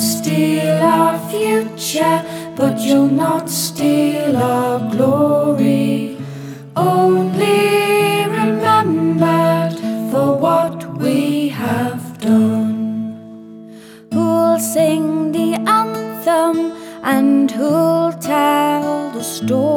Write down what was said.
steal our future, but you'll not steal our glory. Only remembered for what we have done. Who'll sing the anthem and who'll tell the story?